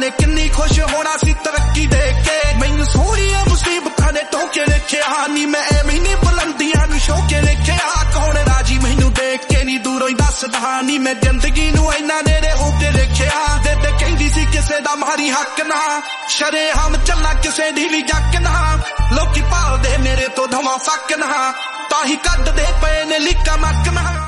ने किन्नी खुश होना सी तरक्की देख के मैनू सोहणियां मुसीबतां ने टोके लिखिया नी मैं एवें नी बुलंदियां नू शोके लिखिया कौन राजी मैनू देख के नी दूरों ही दसदा नी मैं जिंदगी नू इन्ना नेड़े होके लिखिया दे कहंदी सी किसे दा मारी हक ना शरेआम चलना किसे दी भी जक ना लोकी भालदे मेरे तो धवां फक ना ताही कड्डदे पे ने लिका मक ना